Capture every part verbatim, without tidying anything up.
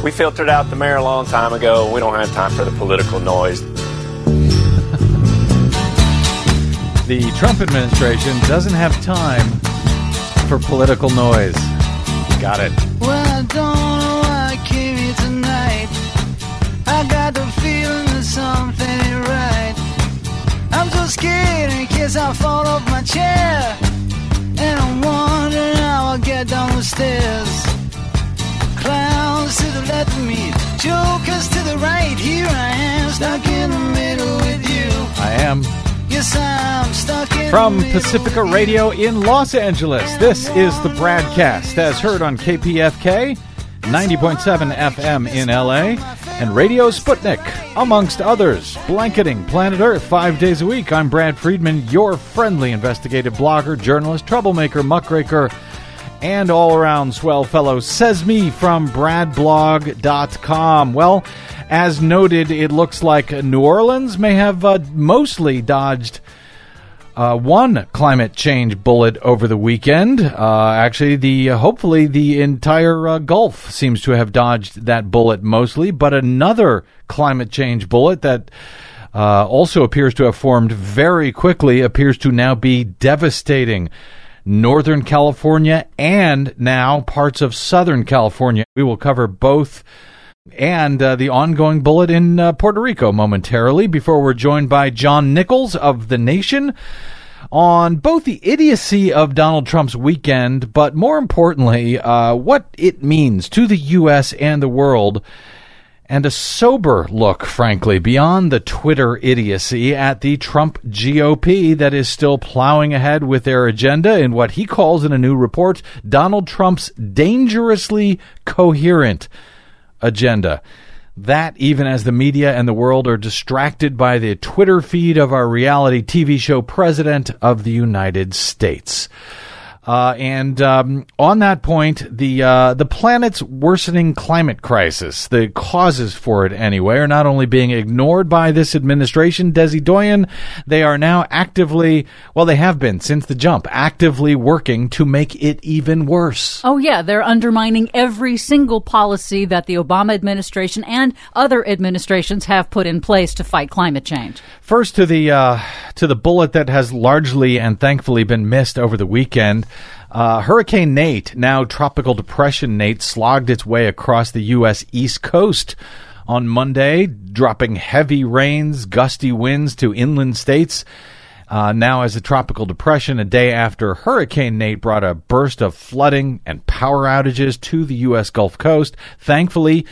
We filtered out the mayor a long time ago. We don't have time for the political noise. The Trump administration doesn't have time for political noise. Got it. Well, I don't know why I came here tonight. I got the feeling that something ain't right. I'm so scared in case I fall off my chair. And I'm wondering how I'll get down the stairs. Clowns to the left of me, jokers to the right. Here I am, stuck in the middle with you. I am. Yes, I'm stuck in From the middle Pacifica with Radio you. in Los Angeles, this is the Bradcast, as heard on K P F K, ninety point seven F M in L A, and Radio Sputnik, amongst others, blanketing planet Earth five days a week. I'm Brad Friedman, your friendly investigative blogger, journalist, troublemaker, muckraker, and all-around swell fellow, says me from brad blog dot com. Well, as noted, it looks like New Orleans may have uh, mostly dodged uh, one climate change bullet over the weekend. Uh, actually, the uh, hopefully the entire uh, Gulf seems to have dodged that bullet mostly, but another climate change bullet that uh, also appears to have formed very quickly appears to now be devastating Northern California and now parts of Southern California. We will cover both and uh, the ongoing bullet in uh, Puerto Rico momentarily before we're joined by John Nichols of The Nation on both the idiocy of Donald Trump's weekend, but more importantly, uh, what it means to the U S and the world, and a sober look, frankly, beyond the Twitter idiocy at the Trump G O P that is still plowing ahead with their agenda in what he calls in a new report, Donald Trump's dangerously coherent agenda. That, even as the media and the world are distracted by the Twitter feed of our reality T V show president of the United States. Uh, and um, on that point, the uh, the planet's worsening climate crisis, the causes for it anyway, are not only being ignored by this administration, Desi Doyen, they are now actively, well, they have been since the jump, actively working to make it even worse. Oh, yeah, they're undermining every single policy that the Obama administration and other administrations have put in place to fight climate change. First to the uh, to the bullet that has largely and thankfully been missed over the weekend. Uh, Hurricane Nate, now Tropical Depression Nate, slogged its way across the U S East Coast on Monday, dropping heavy rains, gusty winds to inland states. Uh, now as a tropical depression, a day after Hurricane Nate brought a burst of flooding and power outages to the U S Gulf Coast. Thankfully,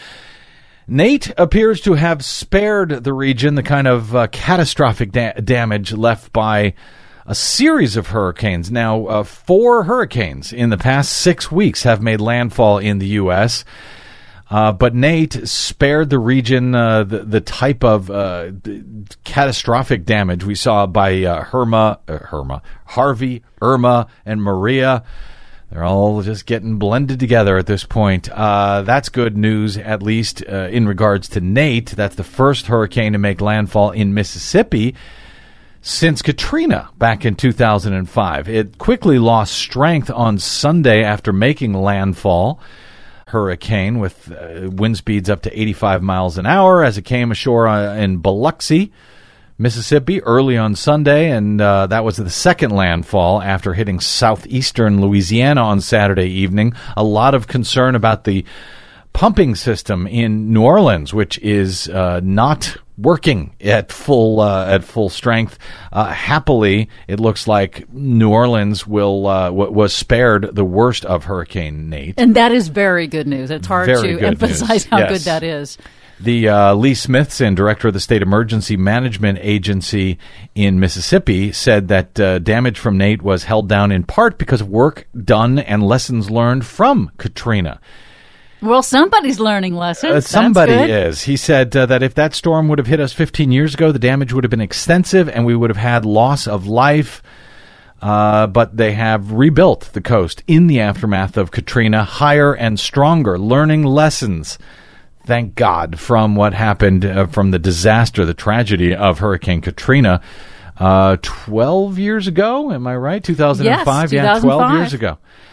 Nate appears to have spared the region the kind of uh, catastrophic da- damage left by a series of hurricanes. Now, uh, four hurricanes in the past six weeks have made landfall in the U S, uh, but Nate spared the region uh, the, the type of uh, catastrophic damage we saw by uh, Irma, uh, Irma, Harvey, Irma, and Maria. They're all just getting blended together at this point. Uh, that's good news, at least uh, in regards to Nate. That's the first hurricane to make landfall in Mississippi since Katrina back in two thousand five. It quickly lost strength on Sunday after making landfall. Hurricane with uh, wind speeds up to eighty-five miles an hour as it came ashore uh, in Biloxi, Mississippi, early on Sunday, and uh, that was the second landfall after hitting southeastern Louisiana on Saturday evening. A lot of concern about the pumping system in New Orleans, which is uh, not working at full uh, at full strength. Uh, happily, it looks like New Orleans will uh, w- was spared the worst of Hurricane Nate, and that is very good news. It's hard very to emphasize news. how Yes. good that is. The uh, Lee Smithson, director of the State Emergency Management Agency in Mississippi, said that uh, damage from Nate was held down in part because of work done and lessons learned from Katrina. Well, somebody's learning lessons. Uh, somebody That's good. is. He said uh, that if that storm would have hit us fifteen years ago, the damage would have been extensive and we would have had loss of life. Uh, but they have rebuilt the coast in the aftermath of Katrina higher and stronger, learning lessons, thank God, from what happened, uh, from the disaster, the tragedy of Hurricane Katrina uh, twelve years ago. Am I right? two thousand five? Yes, Yeah, two thousand five. twelve years ago.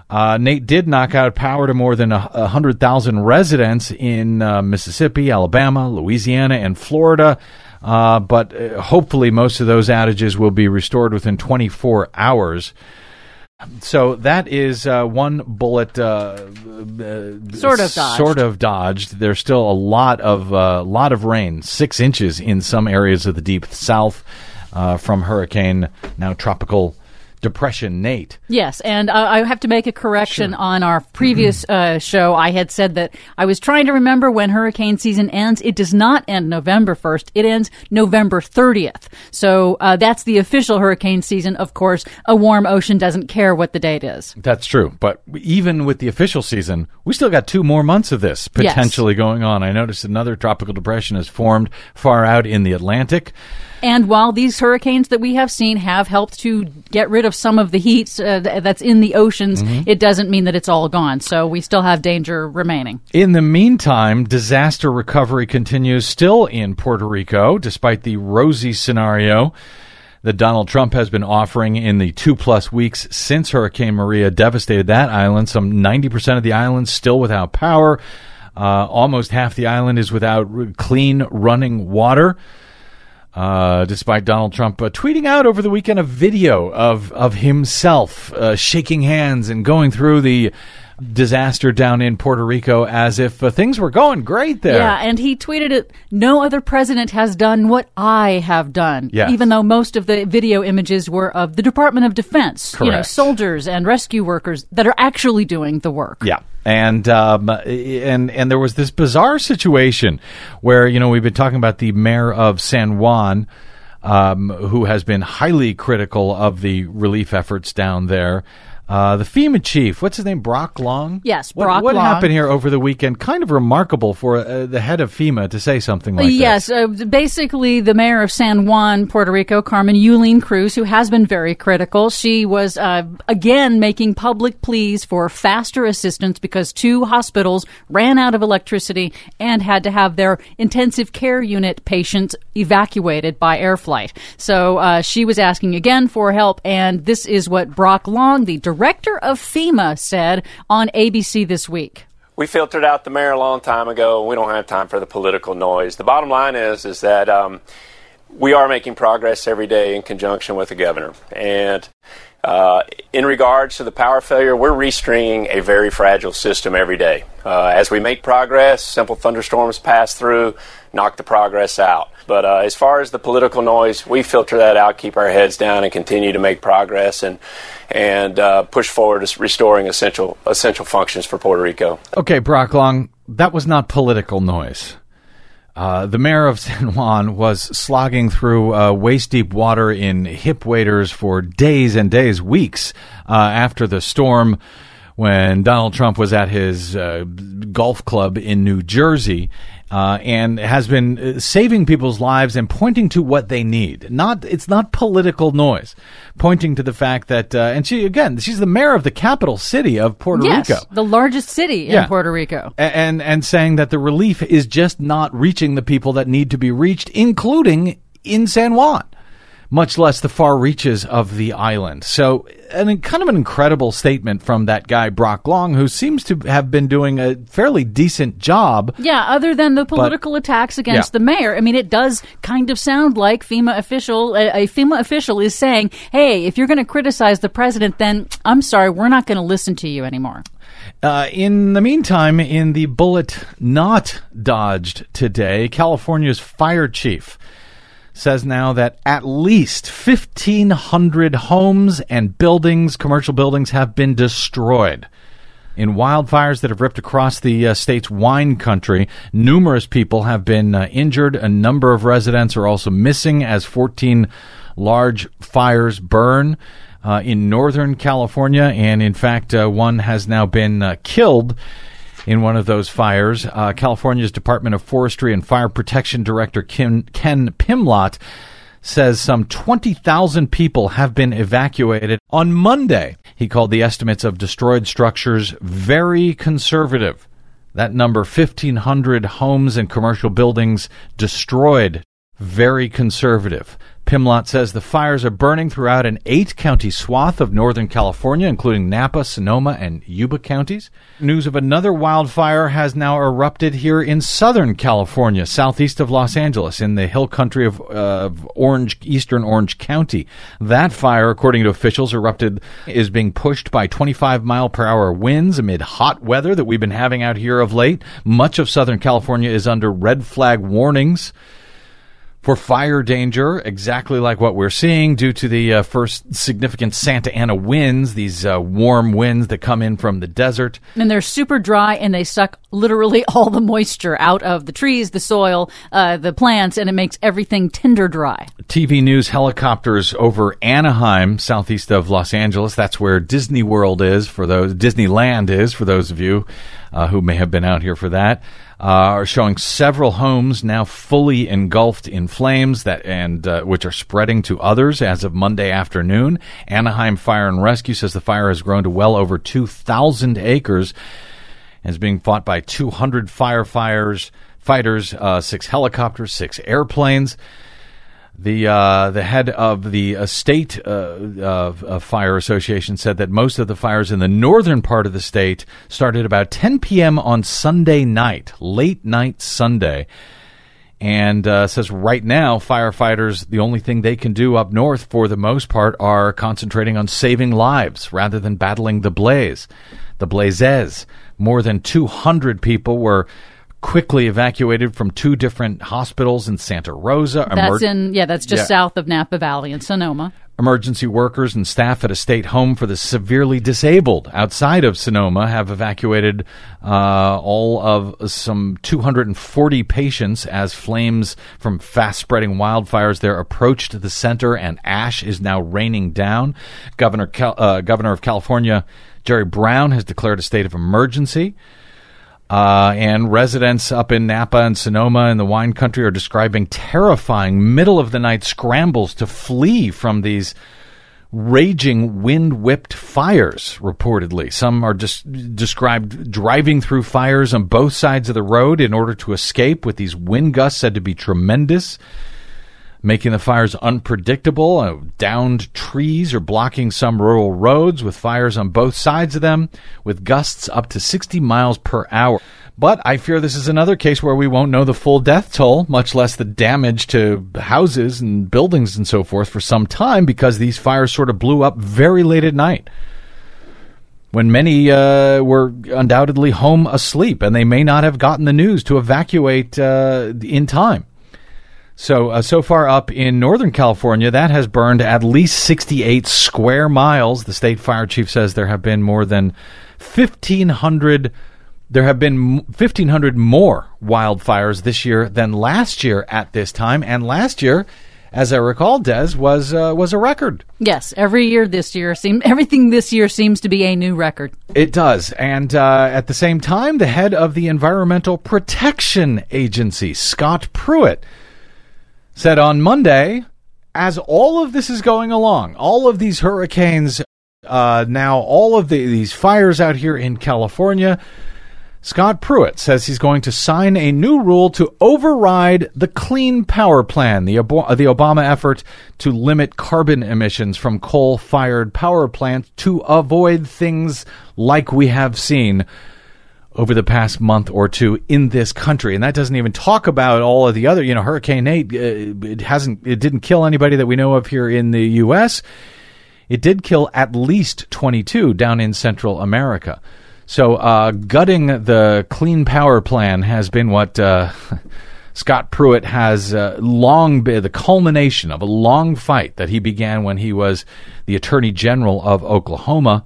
Uh, Nate did knock out power to more than a one hundred thousand residents in uh, Mississippi, Alabama, Louisiana, and Florida. Uh, but uh, hopefully most of those outages will be restored within twenty-four hours. So that is uh, one bullet uh, uh, sort of dodged. Sort of dodged. There's still a lot of uh, lot of rain, six inches in some areas of the deep south uh, from hurricane, now tropical depression Nate. Yes, and uh, I have to make a correction sure. on our previous uh, show. I had said that I was trying to remember when hurricane season ends. It does not end November first. It ends November thirtieth. So uh, that's the official hurricane season. Of course, a warm ocean doesn't care what the date is. That's true. But even with the official season, we still got two more months of this potentially yes. going on. I noticed another tropical depression has formed far out in the Atlantic. And while these hurricanes that we have seen have helped to get rid of some of the heat uh, that's in the oceans, mm-hmm. it doesn't mean that it's all gone. So we still have danger remaining. In the meantime, disaster recovery continues still in Puerto Rico, despite the rosy scenario that Donald Trump has been offering in the two-plus weeks since Hurricane Maria devastated that island. Some ninety percent of the island still without power. Uh, almost half the island is without clean running water. Uh, despite Donald Trump uh, tweeting out over the weekend a video of, of himself uh, shaking hands and going through the disaster down in Puerto Rico as if uh, things were going great there. Yeah, and he tweeted it, no other president has done what I have done. Yes. Even though most of the video images were of the Department of Defense, Correct. you know, soldiers and rescue workers that are actually doing the work. Yeah. And um, and and there was this bizarre situation where, you know, we've been talking about the mayor of San Juan, um, who has been highly critical of the relief efforts down there. Uh, the FEMA chief, what's his name, Brock Long? Yes, what, Brock what Long. What happened here over the weekend? Kind of remarkable for uh, the head of FEMA to say something like yes, this. Yes, uh, basically the mayor of San Juan, Puerto Rico, Carmen Yulín Cruz, who has been very critical. She was, uh, again, making public pleas for faster assistance because two hospitals ran out of electricity and had to have their intensive care unit patients evacuated by air flight. So uh, she was asking again for help, and this is what Brock Long, the director of FEMA, said on A B C this week. We filtered out the mayor a long time ago. We don't have time for the political noise. The bottom line is, is that um, we are making progress every day in conjunction with the governor. And uh, in regards to the power failure, we're restringing a very fragile system every day. Uh, as we make progress, simple thunderstorms pass through, knock the progress out. But uh, as far as the political noise, we filter that out, keep our heads down, and continue to make progress and and uh, push forward to restoring essential essential functions for Puerto Rico. Okay, Brock Long, that was not political noise. Uh, the mayor of San Juan was slogging through uh, waist-deep water in hip waders for days and days, weeks uh, after the storm when Donald Trump was at his uh, golf club in New Jersey. Uh, and has been saving people's lives and pointing to what they need. Not, it's not political noise. Pointing to the fact that, uh, and she again, she's the mayor of the capital city of Puerto yes, Rico, the largest city in yeah. Puerto Rico, and, and and saying that the relief is just not reaching the people that need to be reached, including in San Juan, much less the far reaches of the island. So, an kind of an incredible statement from that guy, Brock Long, who seems to have been doing a fairly decent job. Yeah, other than the political but, attacks against yeah. the mayor. I mean, it does kind of sound like FEMA official, a, a FEMA official is saying, hey, if you're going to criticize the president, then I'm sorry, we're not going to listen to you anymore. Uh, in the meantime, in the bullet not dodged today, California's fire chief says now that at least fifteen hundred homes and buildings, commercial buildings, have been destroyed in wildfires that have ripped across the uh, state's wine country. Numerous people have been uh, injured. A number of residents are also missing as fourteen large fires burn uh, in Northern California. And in fact, uh, one has now been uh, killed in one of those fires. Uh, California's Department of Forestry and Fire Protection Director Ken, Ken Pimlott says some twenty thousand people have been evacuated on Monday. He called the estimates of destroyed structures very conservative. That number, fifteen hundred homes and commercial buildings destroyed, very conservative. PIMLOT says the fires are burning throughout an eight-county swath of Northern California, including Napa, Sonoma, and Yuba counties. News of another wildfire has now erupted here in Southern California, southeast of Los Angeles, in the hill country of, uh, of Orange, eastern Orange County. That fire, according to officials, erupted is being pushed by twenty-five mile per hour winds amid hot weather that we've been having out here of late. Much of Southern California is under red flag warnings for fire danger, exactly like what we're seeing due to the uh, first significant Santa Ana winds, these uh, warm winds that come in from the desert. And they're super dry, and they suck literally all the moisture out of the trees, the soil, uh, the plants, and it makes everything tinder dry. T V news helicopters over Anaheim, southeast of Los Angeles. That's where Disney World is, for those, Disneyland is, for those of you uh, who may have been out here for that. Uh, are showing several homes now fully engulfed in flames that and uh, which are spreading to others as of Monday afternoon. Anaheim Fire and Rescue says the fire has grown to well over two thousand acres and is being fought by two hundred firefighters, fighters, uh, six helicopters, six airplanes. The uh, the head of the uh, state uh, uh, fire association said that most of the fires in the northern part of the state started about ten p.m. on Sunday night, late night Sunday, and uh, says right now firefighters, the only thing they can do up north for the most part are concentrating on saving lives rather than battling the blaze, the blazes. More than two hundred people were quickly evacuated from two different hospitals in Santa Rosa. That's Emer- in, yeah, that's just yeah. south of Napa Valley in Sonoma. Emergency workers and staff at a state home for the severely disabled outside of Sonoma have evacuated uh, all of some two hundred forty patients as flames from fast-spreading wildfires there approached the center, and ash is now raining down. Governor Cal- uh, Governor of California Jerry Brown has declared a state of emergency. Uh, and residents up in Napa and Sonoma in the wine country are describing terrifying middle-of-the-night scrambles to flee from these raging wind-whipped fires, reportedly. Some are just described driving through fires on both sides of the road in order to escape, with these wind gusts said to be tremendous, making the fires unpredictable. Uh, downed trees are blocking some rural roads with fires on both sides of them, with gusts up to sixty miles per hour. But I fear this is another case where we won't know the full death toll, much less the damage to houses and buildings and so forth for some time, because these fires sort of blew up very late at night, when many uh, were undoubtedly home asleep, and they may not have gotten the news to evacuate uh, in time. So, uh, so far up in Northern California, that has burned at least sixty-eight square miles. The state fire chief says there have been more than fifteen hundred. There have been fifteen hundred more wildfires this year than last year at this time. And last year, as I recall, Des, was uh, was a record. Yes, every year this year, seem, everything this year seems to be a new record. It does. And uh, at the same time, the head of the Environmental Protection Agency, Scott Pruitt, said on Monday, as all of this is going along, all of these hurricanes, uh, now all of the, these fires out here in California, Scott Pruitt says he's going to sign a new rule to override the Clean Power Plan, the, Ob- the Obama effort to limit carbon emissions from coal-fired power plants to avoid things like we have seen over the past month or two in this country. And that doesn't even talk about all of the other, you know, Hurricane Nate, uh, it hasn't, it didn't kill anybody that we know of here in the U S. It did kill at least twenty-two down in Central America. So uh, gutting the Clean Power Plan has been what uh, Scott Pruitt has uh, long been the culmination of a long fight that he began when he was the Attorney General of Oklahoma.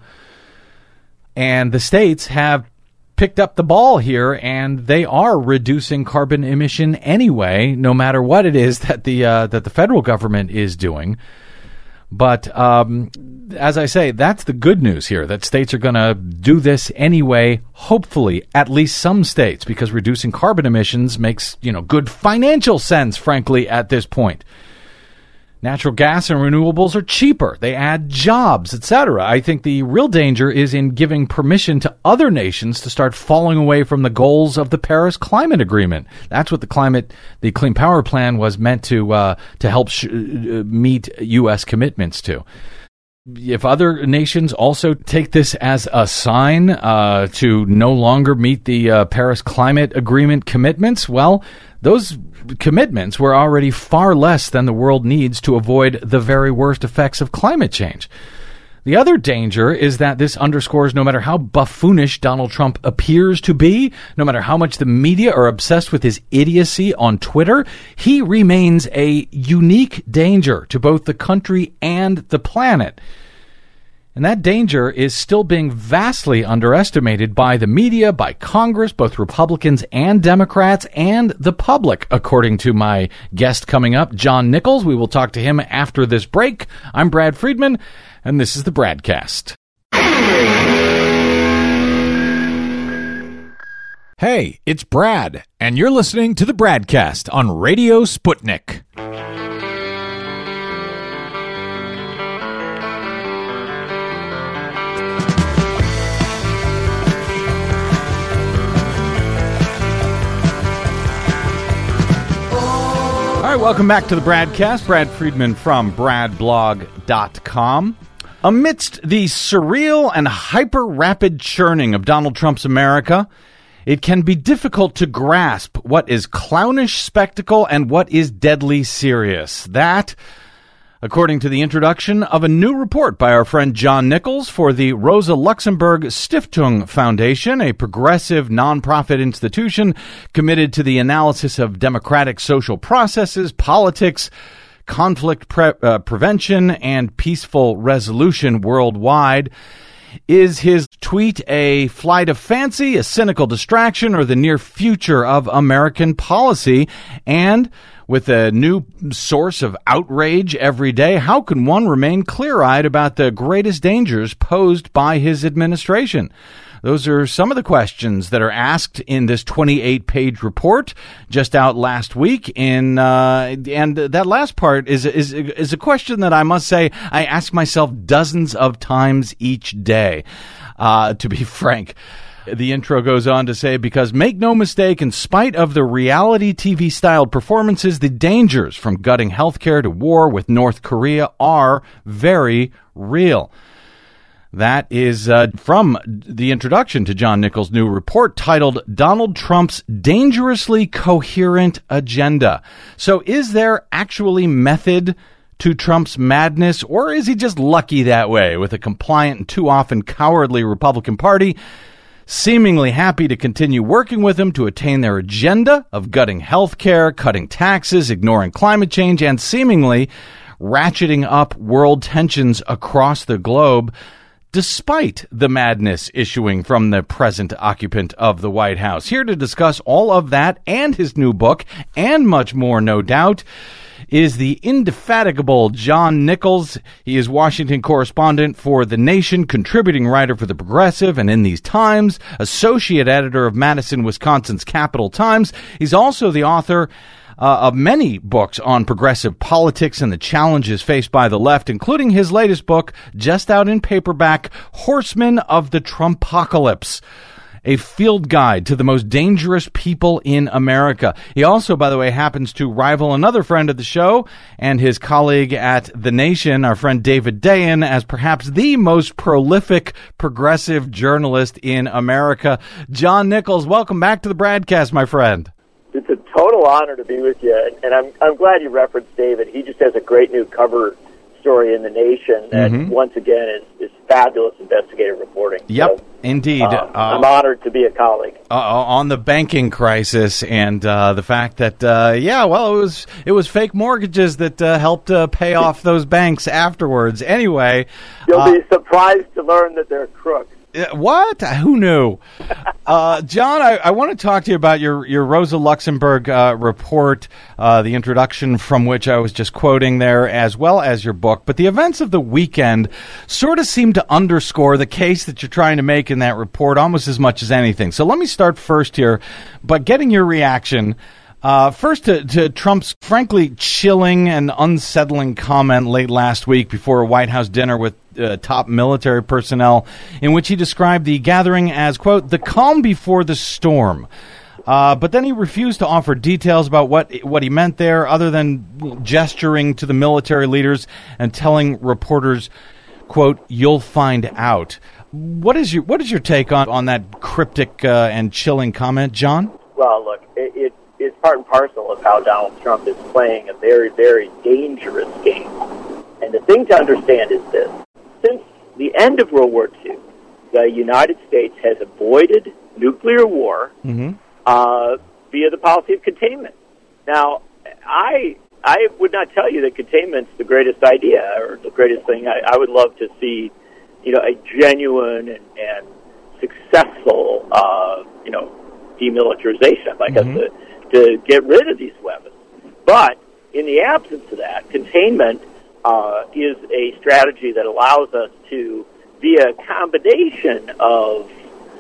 And the states have picked up the ball here, and they are reducing carbon emission anyway, no matter what it is that the uh, that the federal government is doing. But um, as I say, that's the good news here, that states are going to do this anyway, hopefully, at least some states, because reducing carbon emissions makes, you know, good financial sense, frankly, at this point. Natural gas and renewables are cheaper. They add jobs, et cetera. I think the real danger is in giving permission to other nations to start falling away from the goals of the Paris Climate Agreement. That's what the climate, the Clean Power Plan was meant to uh, to help sh- meet U S commitments to. If other nations also take this as a sign uh, to no longer meet the uh, Paris Climate Agreement commitments, well, those commitments were already far less than the world needs to avoid the very worst effects of climate change. The other danger is that this underscores no matter how buffoonish Donald Trump appears to be, no matter how much the media are obsessed with his idiocy on Twitter, he remains a unique danger to both the country and the planet. And that danger is still being vastly underestimated by the media, by Congress, both Republicans and Democrats, and the public, according to my guest coming up, John Nichols. We will talk to him after this break. I'm Brad Friedman, and this is the Bradcast. Hey, it's Brad, and you're listening to the Bradcast on Radio Sputnik. All right, welcome back to the Bradcast. Brad Friedman from brad blog dot com. Amidst the surreal and hyper-rapid churning of Donald Trump's America, it can be difficult to grasp what is clownish spectacle and what is deadly serious. That, according to the introduction of a new report by our friend John Nichols for the Rosa Luxemburg Stiftung Foundation, a progressive nonprofit institution committed to the analysis of democratic social processes, politics, conflict pre- uh, prevention, and peaceful resolution worldwide. Is his tweet a flight of fancy, a cynical distraction, or the near future of American policy? And with a new source of outrage every day, how can one remain clear-eyed about the greatest dangers posed by his administration? Those are some of the questions that are asked in this twenty-eight page report just out last week. In uh, and that last part is is is a question that I must say I ask myself dozens of times each day. Uh, to be frank. The intro goes on to say, because make no mistake, in spite of the reality T V-styled performances, the dangers from gutting healthcare to war with North Korea are very real. That is uh, from the introduction to John Nichols' new report titled Donald Trump's Dangerously Coherent Agenda. So is there actually method to Trump's madness, or is he just lucky that way with a compliant and too often cowardly Republican Party seemingly happy to continue working with him to attain their agenda of gutting health care, cutting taxes, ignoring climate change, and seemingly ratcheting up world tensions across the globe, despite the madness issuing from the present occupant of the White House? Here to discuss all of that and his new book, and much more, no doubt, is the indefatigable John Nichols. He is Washington correspondent for The Nation, contributing writer for The Progressive and In These Times, associate editor of Madison, Wisconsin's Capital Times. He's also the author Uh, of many books on progressive politics and the challenges faced by the left, including his latest book, just out in paperback, Horsemen of the Trumpocalypse, a field guide to the most dangerous people in America. He also, by the way, happens to rival another friend of the show and his colleague at The Nation, our friend David Dayen, as perhaps the most prolific progressive journalist in America. John Nichols, welcome back to the Bradcast, my friend. It's a total honor to be with you, and, and I'm I'm glad you referenced David. He just has a great new cover story in The Nation that, mm-hmm. once again, is, is fabulous investigative reporting. Yep, so, indeed. Uh, uh, I'm honored to be a colleague. Uh, on the banking crisis and uh, the fact that, uh, yeah, well, it was it was fake mortgages that uh, helped uh, pay off those banks afterwards. Anyway. You'll uh, be surprised to learn that they're crooks. What? Who knew? Uh, John, I, I want to talk to you about your, your Rosa Luxemburg uh, report, uh, the introduction from which I was just quoting there, as well as your book. But the events of the weekend sort of seem to underscore the case that you're trying to make in that report almost as much as anything. So let me start first here by getting your reaction Uh, first, to, to Trump's frankly chilling and unsettling comment late last week before a White House dinner with uh, top military personnel, in which he described the gathering as, quote, the calm before the storm. Uh, but then he refused to offer details about what what he meant there, other than gesturing to the military leaders and telling reporters, quote, you'll find out. What is your what is your take on, on that cryptic uh, and chilling comment, John? Well, look, it, it, it's part and parcel of how Donald Trump is playing a very, very dangerous game. And the thing to understand is this. Since the end of World War Two, the United States has avoided nuclear war mm-hmm. uh, via the policy of containment. Now, I I would not tell you that containment's the greatest idea or the greatest thing. I, I would love to see, you know, a genuine and, and successful, uh, you know, demilitarization. I'd like mm-hmm. us to, to get rid of these weapons. But in the absence of that, containment uh, is a strategy that allows us to, via a combination of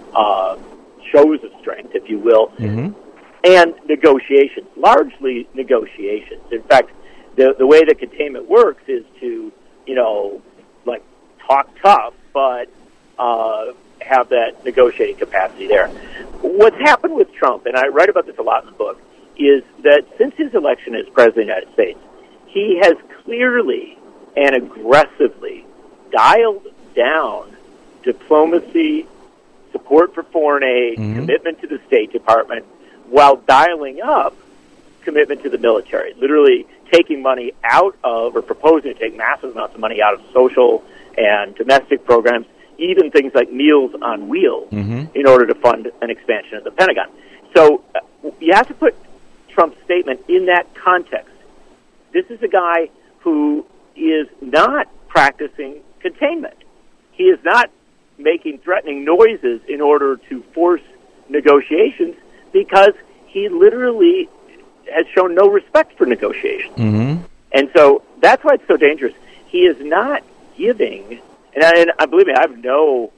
uh, shows of strength, if you will, mm-hmm. and negotiations, largely negotiations. In fact, the the way that containment works is to, you know, like talk tough, but uh, have that negotiating capacity there. What's happened with Trump, and I write about this a lot in the book, is that since his election as President of the United States, he has clearly and aggressively dialed down diplomacy, support for foreign aid, mm-hmm. commitment to the State Department, while dialing up commitment to the military, literally taking money out of, or proposing to take massive amounts of money out of social and domestic programs, even things like Meals on Wheels, mm-hmm. in order to fund an expansion of the Pentagon. So uh, you have to put Trump's statement in that context. This is a guy who is not practicing containment. He is not making threatening noises in order to force negotiations, because he literally has shown no respect for negotiations. Mm-hmm. And so that's why it's so dangerous. He is not giving, and I, and I believe me, I have no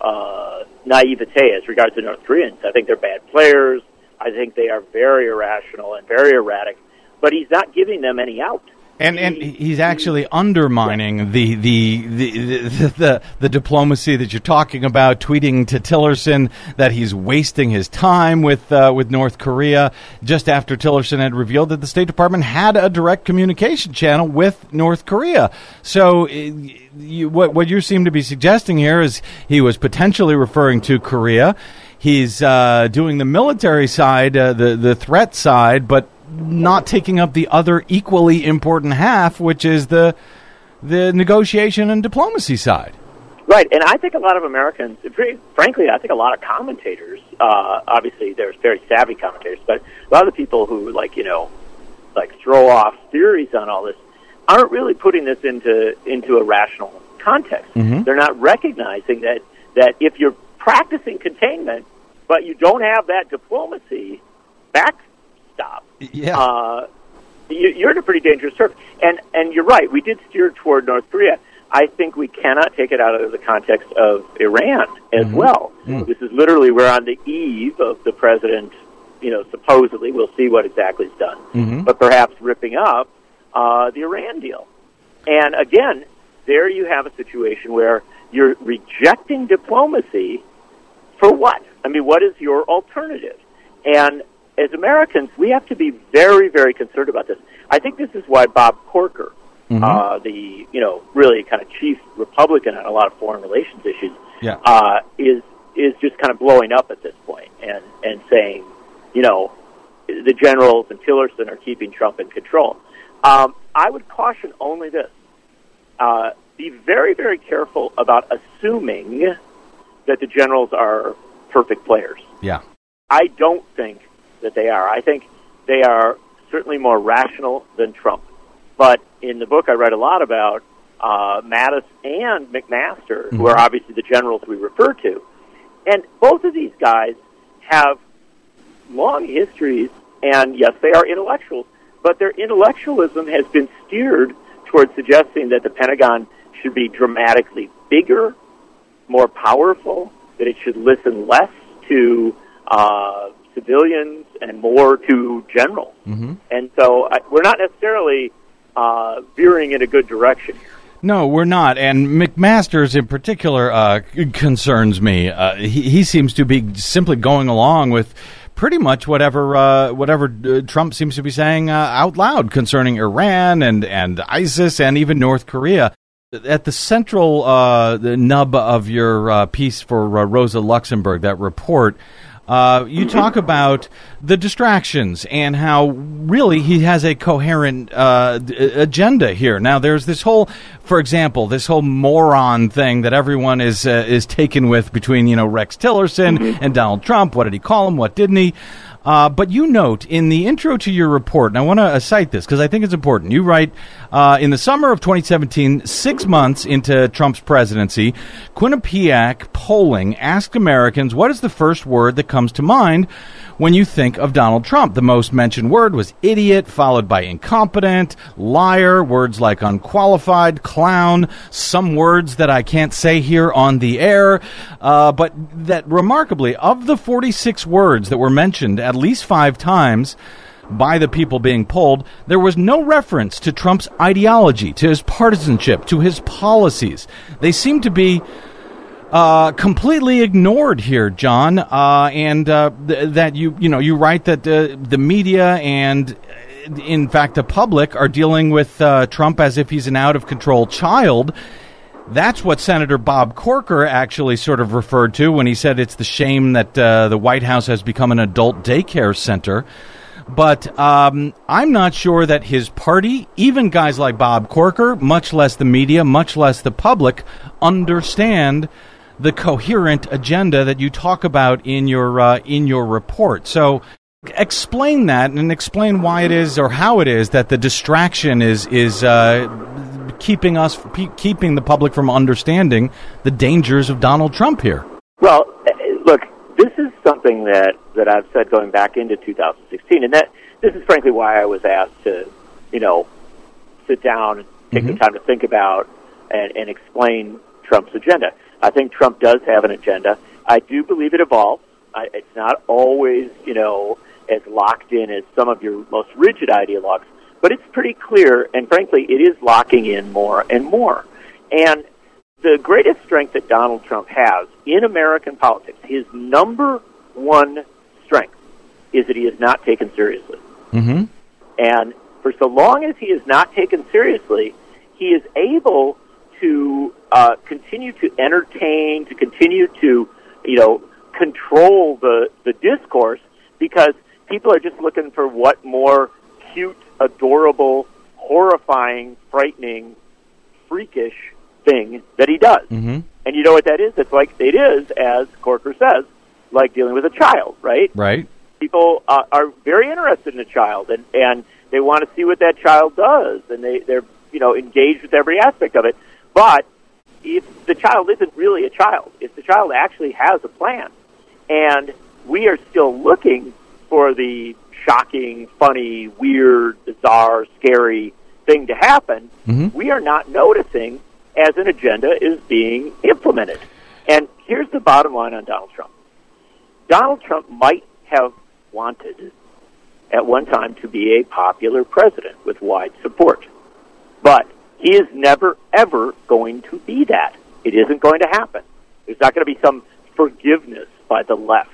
uh, naivete as regards to North Koreans. I think they're bad players. I think they are very irrational and very erratic, but he's not giving them any out. And and he's actually undermining the the the, the the the diplomacy that you're talking about, tweeting to Tillerson that he's wasting his time with uh, with North Korea, just after Tillerson had revealed that the State Department had a direct communication channel with North Korea. So you, what what you seem to be suggesting here is he was potentially referring to Korea. He's uh, doing the military side, uh, the the threat side, but not taking up the other equally important half, which is the the negotiation and diplomacy side. Right, and I think a lot of Americans, frankly, I think a lot of commentators, uh, obviously there's very savvy commentators, but a lot of the people who, like, you know, like throw off theories on all this aren't really putting this into into a rational context. Mm-hmm. They're not recognizing that, that if you're practicing containment, but you don't have that diplomacy backstop, yeah. uh, you, you're in a pretty dangerous turf. And and you're right, we did steer toward North Korea. I think we cannot take it out of the context of Iran as mm-hmm. well. Mm. This is literally, we're on the eve of the president, you know, supposedly, we'll see what exactly is done, mm-hmm. but perhaps ripping up uh, the Iran deal. And again, there you have a situation where you're rejecting diplomacy for what? I mean, what is your alternative? And as Americans, we have to be very, very concerned about this. I think this is why Bob Corker, mm-hmm. uh, the, you know, really kind of chief Republican on a lot of foreign relations issues, yeah. uh, is is just kind of blowing up at this point and, and saying, you know, the generals and Tillerson are keeping Trump in control. Um, I would caution only this. Uh, be very, very careful about assuming that the generals are perfect players. Yeah. I don't think that they are. I think they are certainly more rational than Trump. But in the book, I write a lot about uh, Mattis and McMaster, mm-hmm. who are obviously the generals we refer to. And both of these guys have long histories, and yes, they are intellectuals, but their intellectualism has been steered towards suggesting that the Pentagon should be dramatically bigger, more powerful, that it should listen less to uh, civilians and more to generals. Mm-hmm. And so I, we're not necessarily uh, veering in a good direction here. No, we're not. And McMaster's in particular uh, concerns me. Uh, he, he seems to be simply going along with pretty much whatever uh, whatever uh, Trump seems to be saying uh, out loud concerning Iran and, and ISIS and even North Korea. At the central uh, the nub of your uh, piece for uh, Rosa Luxemburg, that report, uh, you talk about the distractions and how really he has a coherent uh, d- agenda here. Now, there's this whole, for example, this whole moron thing that everyone is uh, is taken with between, you know, Rex Tillerson mm-hmm. and Donald Trump. What did he call him? What didn't he? Uh, but you note in the intro to your report, and I want to uh, cite this because I think it's important. You write, uh, in the summer of twenty seventeen, six months into Trump's presidency, Quinnipiac polling asked Americans, what is the first word that comes to mind when you think of Donald Trump? The most mentioned word was idiot, followed by incompetent, liar, words like unqualified, clown, some words that I can't say here on the air. Uh, but that remarkably, of the forty-six words that were mentioned at least five times by the people being polled, there was no reference to Trump's ideology, to his partisanship, to his policies. They seem to be Uh, completely ignored here, John, uh, and uh, th- that you you know you write that uh, the media and in fact the public are dealing with uh, Trump as if he's an out of control child. That's what Senator Bob Corker actually sort of referred to when he said it's the shame that uh, the White House has become an adult daycare center. But um, I'm not sure that his party, even guys like Bob Corker, much less the media, much less the public, understand the coherent agenda that you talk about in your uh, in your report. So explain that and explain why it is or how it is that the distraction is is uh, keeping us keeping the public from understanding the dangers of Donald Trump here. Well, look, this is something that, that I've said going back into two thousand sixteen, and that this is frankly why I was asked to, you know, sit down and take mm-hmm. the time to think about and, and explain Trump's agenda. I think Trump does have an agenda. I do believe it evolves. I, it's not always, you know, as locked in as some of your most rigid ideologues, but it's pretty clear, and frankly, it is locking in more and more. And the greatest strength that Donald Trump has in American politics, his number one strength, is that he is not taken seriously. Mm-hmm. And for so long as he is not taken seriously, he is able to uh, continue to entertain, to continue to, you know, control the, the discourse, because people are just looking for what more cute, adorable, horrifying, frightening, freakish thing that he does. Mm-hmm. And you know what that is? It's like, it is, as Corker says, like dealing with a child, right? Right. People uh, are very interested in a child, and, and they want to see what that child does, and they, they're, you know, engaged with every aspect of it. But if the child isn't really a child, if the child actually has a plan, and we are still looking for the shocking, funny, weird, bizarre, scary thing to happen, mm-hmm. we are not noticing as an agenda is being implemented. And here's the bottom line on Donald Trump. Donald Trump might have wanted at one time to be a popular president with wide support. But he is never, ever going to be that. It isn't going to happen. There's not going to be some forgiveness by the left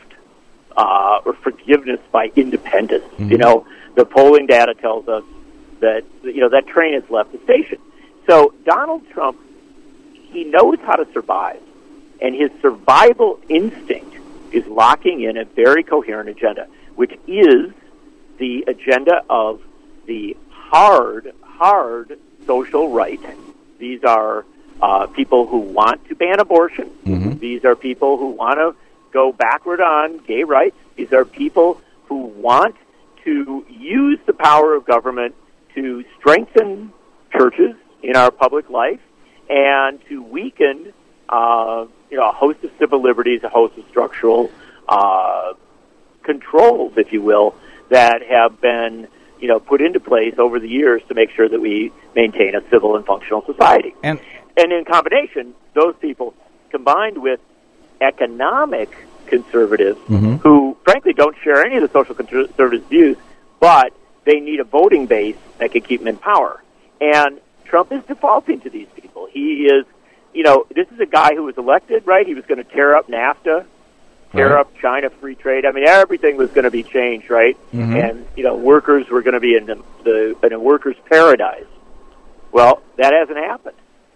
uh, or forgiveness by independents. Mm-hmm. You know, the polling data tells us that, you know, that train has left the station. So Donald Trump, he knows how to survive, and his survival instinct is locking in a very coherent agenda, which is the agenda of the hard, hard social right. These are uh, people who want to ban abortion. Mm-hmm. These are people who want to go backward on gay rights. These are people who want to use the power of government to strengthen churches in our public life and to weaken uh, you know, a host of civil liberties, a host of structural uh, controls, if you will, that have been, you know, put into place over the years to make sure that we maintain a civil and functional society. And and in combination, those people combined with economic conservatives Mm-hmm. who, frankly, don't share any of the social conservative views, but they need a voting base that can keep them in power. And Trump is defaulting to these people. He is, you know, this is a guy who was elected, right? He was going to tear up NAFTA, tear Right. up China free trade. I mean, everything was going to be changed, right? Mm-hmm. And, you know, workers were going to be in the, the in a workers' paradise. Well, that hasn't happened.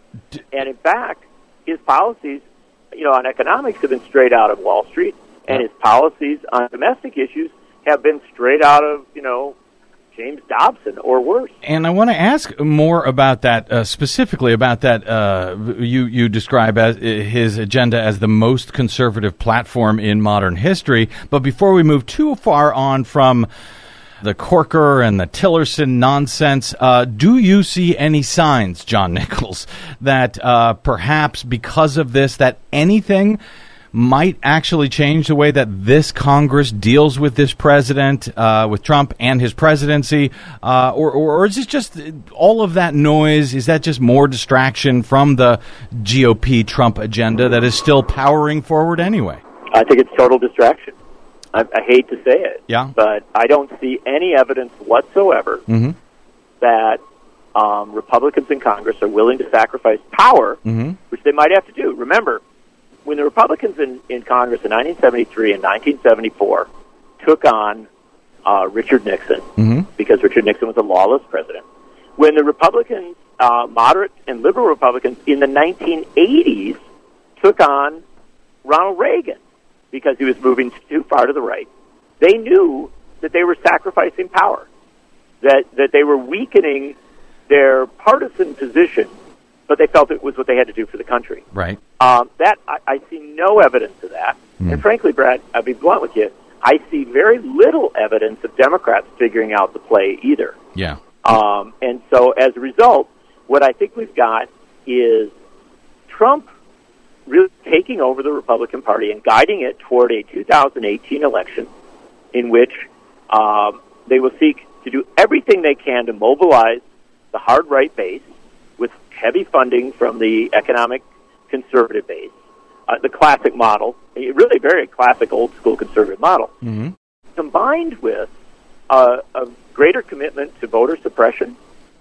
And in fact, his policies, you know, on economics have been straight out of Wall Street, and his policies on domestic issues have been straight out of, you know, James Dobson or worse. And I want to ask more about that, uh, specifically about that. Uh, you you describe as, uh, his agenda as the most conservative platform in modern history. But before we move too far on from the Corker and the Tillerson nonsense, uh, do you see any signs, John Nichols, that uh, perhaps because of this, that anything might actually change the way that this Congress deals with this president, uh, with Trump and his presidency? Uh, or, or, or is it just all of that noise? Is that just more distraction from the G O P Trump agenda that is still powering forward anyway? I think it's total distraction. I, I hate to say it, Yeah. but I don't see any evidence whatsoever Mm-hmm. that um, Republicans in Congress are willing to sacrifice power, Mm-hmm. which they might have to do. Remember, when the Republicans in, in Congress in nineteen seventy-three and nineteen seventy-four took on uh, Richard Nixon, Mm-hmm. because Richard Nixon was a lawless president, when the Republicans, uh, moderate and liberal Republicans in the nineteen eighties took on Ronald Reagan because he was moving too far to the right, they knew that they were sacrificing power, that, that they were weakening their partisan position, but they felt it was what they had to do for the country. Right. Um, that I, I see no evidence of that. Mm. And frankly, Brad, I'll be blunt with you, I see very little evidence of Democrats figuring out the play either. Yeah. Um, and so as a result, what I think we've got is Trump really taking over the Republican Party and guiding it toward a two thousand eighteen election in which um, they will seek to do everything they can to mobilize the hard right base with heavy funding from the economic conservative base, uh, the classic model, a really very classic old school conservative model, Mm-hmm. combined with uh, a greater commitment to voter suppression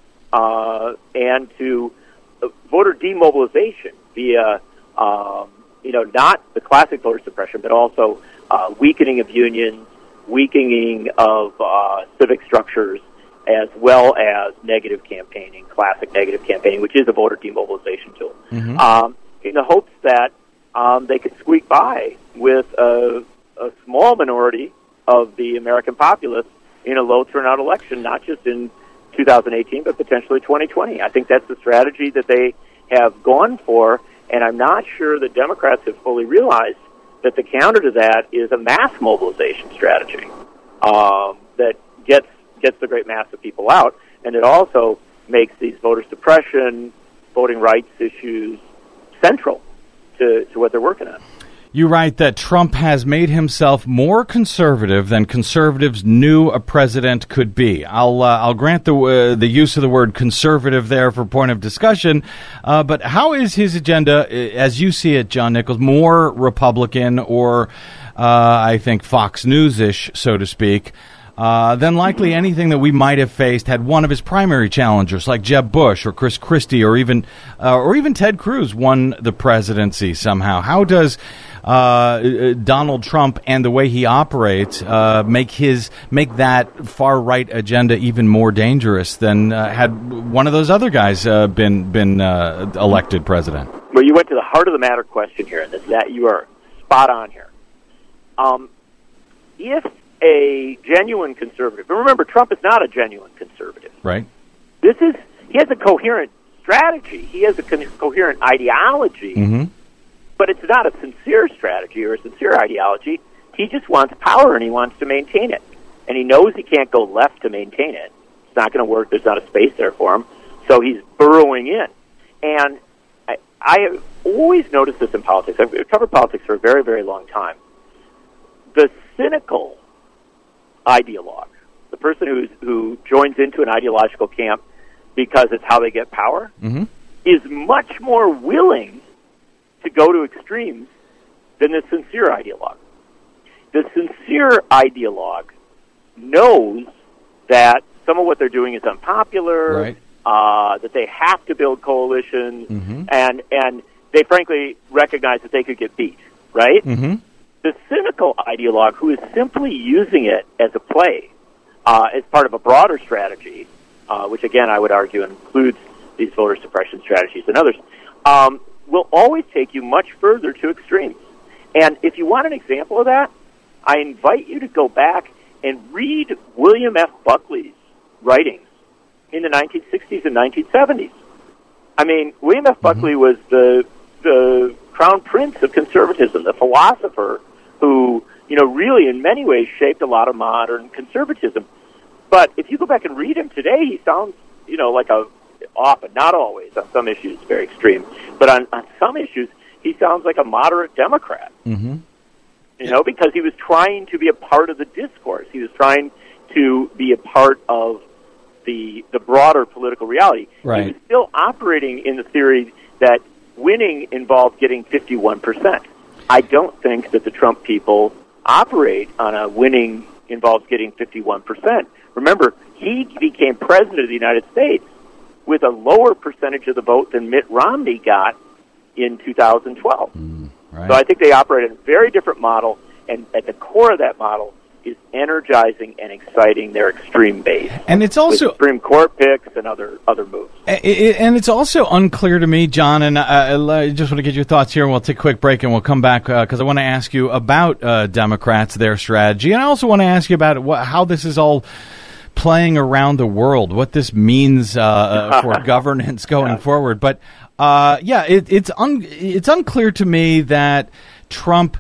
uh, and to uh, voter demobilization via, um, you know, not the classic voter suppression, but also uh, weakening of unions, weakening of uh, civic structures, as well as negative campaigning, classic negative campaigning, which is a voter demobilization tool, Mm-hmm. um, in the hopes that um, they could squeak by with a, a small minority of the American populace in a low turnout election, not just in two thousand eighteen, but potentially twenty twenty. I think that's the strategy that they have gone for, and I'm not sure the Democrats have fully realized that the counter to that is a mass mobilization strategy um, that gets gets the great mass of people out, and it also makes these voter suppression, voting rights issues central to, to what they're working on. You write that Trump has made himself more conservative than conservatives knew a president could be. I'll uh, I'll grant the uh, the use of the word conservative there for point of discussion, uh, but how is his agenda, as you see it, John Nichols, more Republican or uh, I think Fox News-ish, so to speak, uh, than likely anything that we might have faced had one of his primary challengers, like Jeb Bush or Chris Christie or even uh, or even Ted Cruz, won the presidency somehow? How does uh, Donald Trump and the way he operates uh, make his make that far right agenda even more dangerous than uh, had one of those other guys uh, been been uh, elected president? Well, you went to the heart of the matter question here, and that you are spot on here. Um, if a genuine conservative, but remember, Trump is not a genuine conservative. Right. This is he has a coherent strategy. He has a co- coherent ideology. Mm-hmm. But it's not a sincere strategy or a sincere ideology. He just wants power, and he wants to maintain it. And he knows he can't go left to maintain it. It's not going to work. There's not a space there for him. So he's burrowing in. And I, I have always noticed this in politics. I've covered politics for a very, very long time. The cynical ideologue, the person who's, who joins into an ideological camp because it's how they get power, Mm-hmm. is much more willing to go to extremes than the sincere ideologue. the sincere ideologue knows that some of what they're doing is unpopular, right. uh, that they have to build coalitions, mm-hmm. and and they frankly recognize that they could get beat, right? Mm-hmm. The cynical ideologue who is simply using it as a play, uh, as part of a broader strategy, uh, which again I would argue includes these voter suppression strategies and others, um, will always take you much further to extremes. And if you want an example of that, I invite you to go back and read William F. Buckley's writings in the nineteen sixties and nineteen seventies. I mean, William F. Buckley was the the crown prince of conservatism, the philosopher who, you know, really in many ways shaped a lot of modern conservatism. But if you go back and read him today, he sounds, you know, like a, often, not always, on some issues, very extreme, but on, on some issues, he sounds like a moderate Democrat. Mm-hmm. You know, because he was trying to be a part of the discourse. He was trying to be a part of the the broader political reality. Right. He was still operating in the theory that winning involved getting fifty-one percent. I don't think that the Trump people operate on a winning involves getting fifty-one percent. Remember, he became president of the United States with a lower percentage of the vote than Mitt Romney got in two thousand twelve. Mm, right. So I think they operate in a very different model, and at the core of that model is energizing and exciting their extreme base. And it's also with Supreme Court picks and other other moves. And it's also unclear to me, John, and I just want to get your thoughts here, and we'll take a quick break, and we'll come back, because uh, I want to ask you about uh, Democrats, their strategy, and I also want to ask you about what, how this is all playing around the world, what this means uh, for governance going yeah. forward. But, uh, yeah, it, it's un- it's unclear to me that Trump...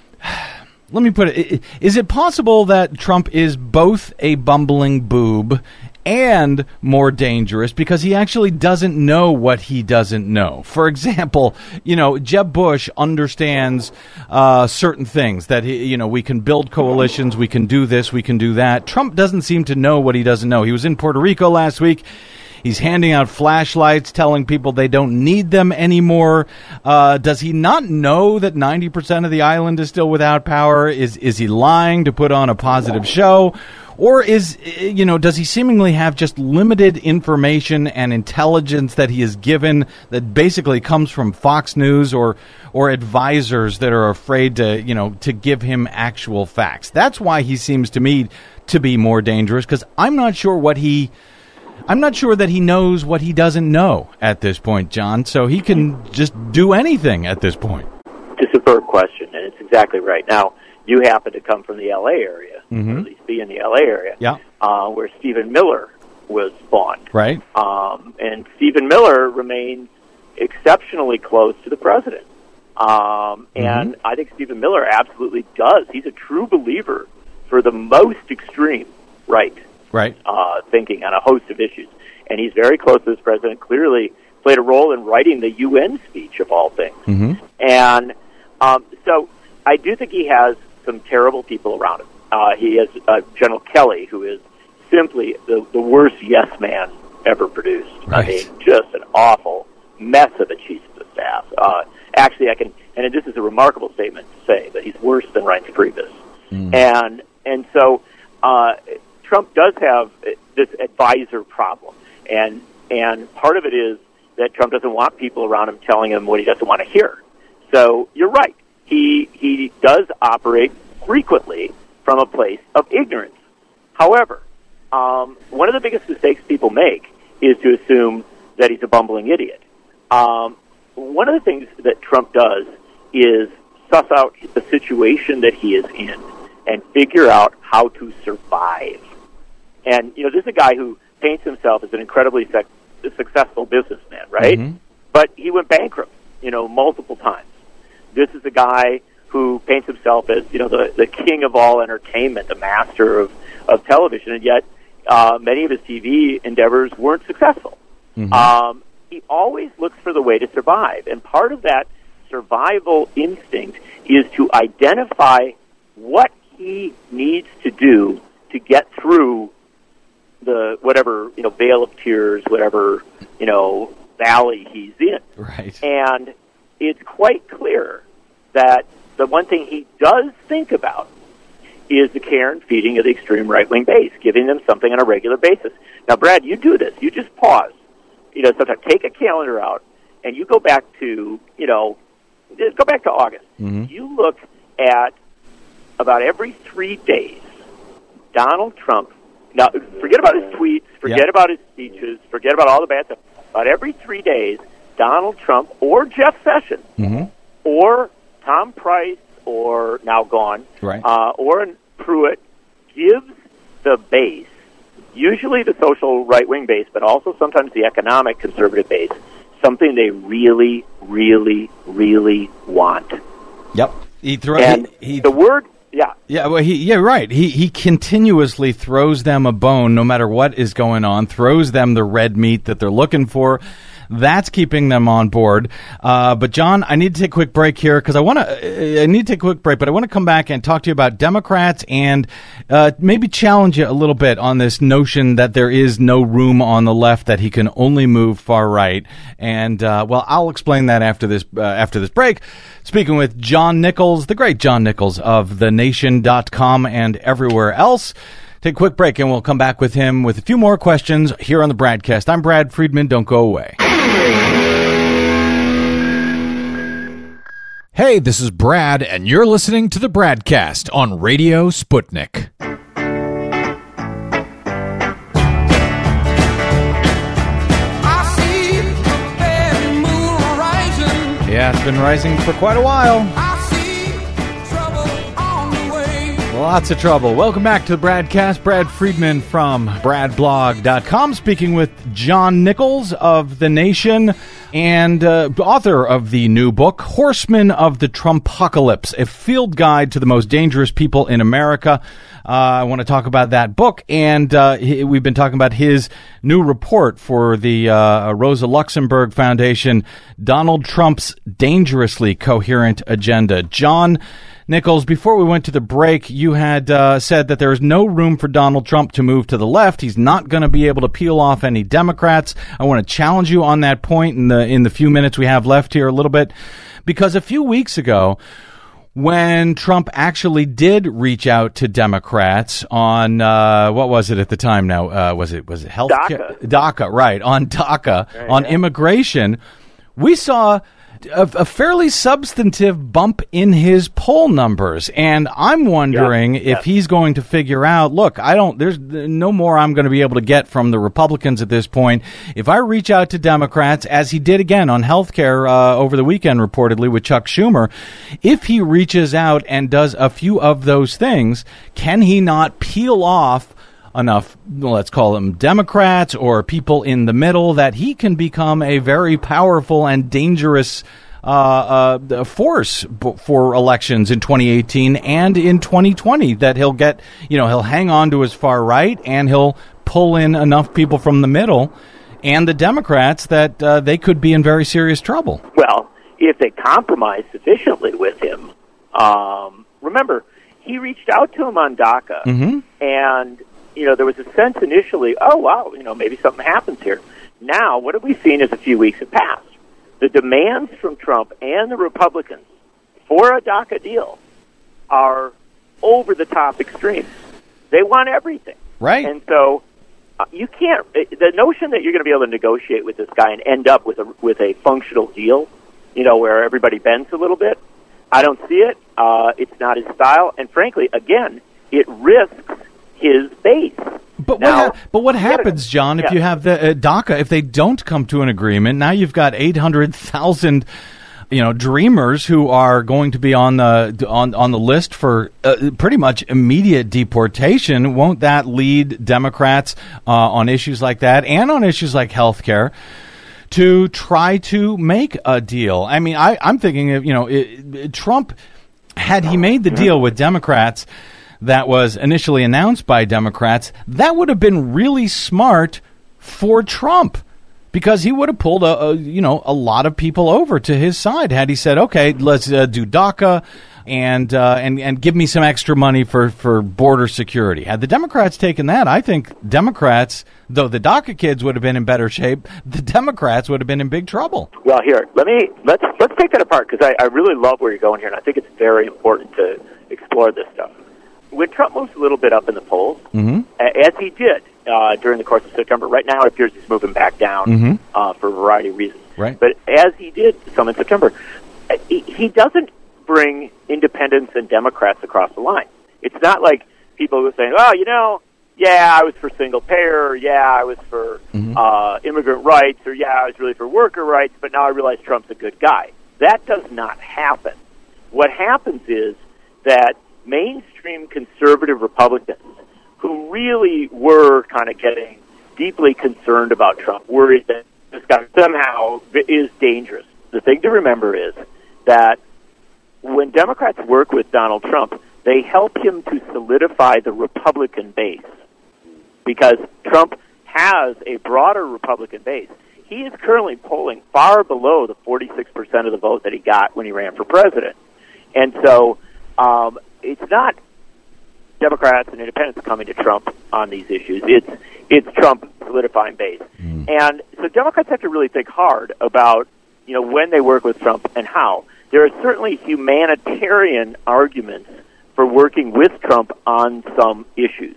Let me put it, is it possible that Trump is both a bumbling boob and more dangerous because he actually doesn't know what he doesn't know? For example, you know, Jeb Bush understands uh, certain things that, he, you know, we can build coalitions, we can do this, we can do that. Trump doesn't seem to know what he doesn't know. He was in Puerto Rico last week. He's handing out flashlights, telling people they don't need them anymore. Uh, does he not know that ninety percent of the island is still without power? Is is he lying to put on a positive show? Or is, you know, does he seemingly have just limited information and intelligence that he is given that basically comes from Fox News or or advisors that are afraid to, you know, to give him actual facts? That's why he seems to me to be more dangerous, because I'm not sure what he... I'm not sure that he knows what he doesn't know at this point, John, so he can just do anything at this point. It's a superb question, and it's exactly right. Now, you happen to come from the L A area, mm-hmm. or at least be in the L A area, yeah. uh, where Stephen Miller was spawned. Right. Um, and Stephen Miller remains exceptionally close to the president. Um, mm-hmm. And I think Stephen Miller absolutely does. He's a true believer for the most extreme right. Right. Uh, thinking on a host of issues. And he's very close to this president, clearly played a role in writing the U N speech, of all things. Mm-hmm. And um, so I do think he has some terrible people around him. Uh, he has uh, General Kelly, who is simply the, the worst yes man ever produced. Right. I mean, just an awful mess of a chief of staff. Uh, actually, I can, and this is a remarkable statement to say, but he's worse than Reince Priebus. Mm. And, and so... Uh, Trump does have this advisor problem, and and part of it is that Trump doesn't want people around him telling him what he doesn't want to hear. So you're right. He he does operate frequently from a place of ignorance. However, um, one of the biggest mistakes people make is to assume that he's a bumbling idiot. Um, one of the things that Trump does is suss out the situation that he is in and figure out how to survive. And, you know, this is a guy who paints himself as an incredibly sec- successful businessman, right? Mm-hmm. But he went bankrupt, you know, multiple times. This is a guy who paints himself as, you know, the, the king of all entertainment, the master of, of television, and yet uh, many of his T V endeavors weren't successful. Mm-hmm. Um, he always looks for the way to survive, and part of that survival instinct is to identify what he needs to do to get through the whatever, you know, vale of tears, whatever, you know, valley he's in. Right. And it's quite clear that the one thing he does think about is the care and feeding of the extreme right-wing base, giving them something on a regular basis. Now, Brad, you do this. You just pause. You know, sometimes take a calendar out, and you go back to, you know, go back to August. Mm-hmm. You look at about every three days, Donald Trump, now forget about his tweets, forget yeah. about his speeches, forget about all the bad stuff. About every three days, Donald Trump or Jeff Sessions mm-hmm. or Tom Price, or now gone, right. uh, or Pruitt, gives the base, usually the social right-wing base, but also sometimes the economic conservative base, something they really, really, really want. Yep. He throw, and he, he, the word, yeah. Yeah, well, he, yeah, right. He he continuously throws them a bone no matter what is going on, throws them the red meat that they're looking for. That's keeping them on board. Uh, but, John, I need to take a quick break here because I want to. I need to take a quick break, but I want to come back and talk to you about Democrats and uh, maybe challenge you a little bit on this notion that there is no room on the left, that he can only move far right. And uh, well, I'll explain that after this. Uh, after this break. Speaking with John Nichols, the great John Nichols of the nation dot com and everywhere else. Take a quick break, and we'll come back with him with a few more questions here on the Bradcast. I'm Brad Friedman. Don't go away. Hey, this is Brad, and you're listening to the Bradcast on Radio Sputnik. Yeah, it's been rising for quite a while. Lots of trouble. Welcome back to the Bradcast. Brad Friedman from brad blog dot com, speaking with John Nichols of The Nation and uh, author of the new book, Horsemen of the Trumpocalypse, a field guide to the most dangerous people in America. Uh, I want to talk about that book, and uh, he, we've been talking about his new report for the uh, Rosa Luxemburg Foundation, Donald Trump's Dangerously Coherent Agenda. John Nichols, before we went to the break, you had uh, said that there is no room for Donald Trump to move to the left. He's not going to be able to peel off any Democrats. I want to challenge you on that point in the in the few minutes we have left here a little bit, because a few weeks ago, when Trump actually did reach out to Democrats on uh, what was it at the time? Now uh, was it was it health DACA. DACA, right? On DACA, right, on yeah. immigration, we saw A, a fairly substantive bump in his poll numbers, and I'm wondering yeah, if yeah. he's going to figure out, look, I don't, there's no more I'm going to be able to get from the Republicans at this point. If I reach out to Democrats, as he did again on healthcare uh, over the weekend, reportedly with Chuck Schumer, if he reaches out and does a few of those things, can he not peel off enough, let's call them Democrats or people in the middle, that he can become a very powerful and dangerous uh, uh, force b- for elections in twenty eighteen and in twenty twenty, that he'll get, you know, he'll hang on to his far right and he'll pull in enough people from the middle and the Democrats that uh, they could be in very serious trouble. Well, if they compromise sufficiently with him, um, remember, he reached out to him on DACA, Mm-hmm. and you know, there was a sense initially, oh, wow, you know, maybe something happens here. Now, what have we seen as a few weeks have passed? The demands from Trump and the Republicans for a DACA deal are over-the-top extreme. They want everything. Right. And so uh, you can't, the notion that you're going to be able to negotiate with this guy and end up with a, with a functional deal, you know, where everybody bends a little bit, I don't see it. Uh, it's not his style. And frankly, again, it risks his base. But now, what ha- but what happens, John, if yeah. you have the uh, DACA, if they don't come to an agreement? Now you've got eight hundred thousand, you know, dreamers who are going to be on the on on the list for uh, pretty much immediate deportation. Won't that lead Democrats uh, on issues like that and on issues like healthcare to try to make a deal? I mean, I, I'm thinking of, you know, it, it, Trump, had he made the deal with Democrats that was initially announced by Democrats, that would have been really smart for Trump, because he would have pulled a, a you know a lot of people over to his side had he said, okay, let's uh, do DACA and uh, and and give me some extra money for, for border security. Had the Democrats taken that, I think Democrats, though the DACA kids would have been in better shape, the Democrats would have been in big trouble. Well, here, let me let's let's take that apart, because I, I really love where you're going here, and I think it's very important to explore this stuff. when Trump moves a little bit up in the polls, Mm-hmm. a- as he did uh, during the course of September, right now it appears he's moving back down Mm-hmm. uh, for a variety of reasons. Right. But as he did some in September, uh, he, he doesn't bring independents and Democrats across the line. It's not like people who are saying, "Oh, you know, yeah, I was for single payer, or yeah, I was for Mm-hmm. uh, immigrant rights, or yeah, I was really for worker rights, but now I realize Trump's a good guy." That does not happen. What happens is that mainstream conservative Republicans who really were kind of getting deeply concerned about Trump, worried that this guy somehow is dangerous. The thing to remember is that when Democrats work with Donald Trump, they help him to solidify the Republican base, because Trump has a broader Republican base. He is currently polling far below the forty-six percent of the vote that he got when he ran for president. And so um, it's not Democrats and independents coming to Trump on these issues. It's it's Trump solidifying base. Mm. And so Democrats have to really think hard about, you know, when they work with Trump and how. There are certainly humanitarian arguments for working with Trump on some issues.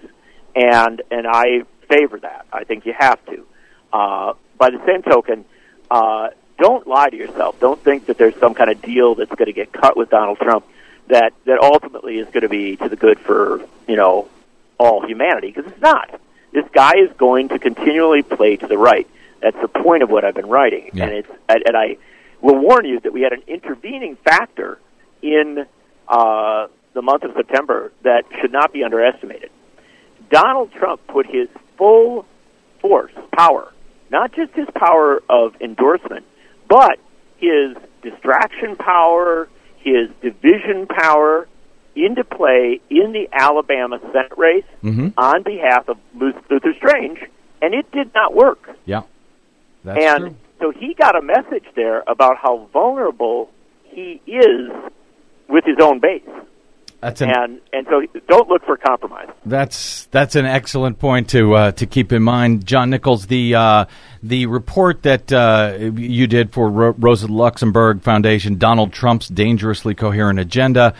And and I favor that. I think you have to. Uh, by the same token, uh, don't lie to yourself. Don't think that there's some kind of deal that's going to get cut with Donald Trump that, that ultimately is going to be to the good for, you know, all humanity, because it's not. This guy is going to continually play to the right. That's the point of what I've been writing. Yeah. And it's and, and I will warn you that we had an intervening factor in uh, the month of September that should not be underestimated. Donald Trump put his full force, power, not just his power of endorsement, but his distraction power, his division power into play in the Alabama Senate race Mm-hmm. on behalf of Luther Strange, and it did not work. Yeah, that's and true. so he got a message there about how vulnerable he is with his own base. That's an And and so don't look for compromise. That's that's an excellent point to uh, to keep in mind, John Nichols. The uh, the report that uh, you did for Ro- Rosa Luxemburg Foundation, Donald Trump's Dangerously Coherent Agenda,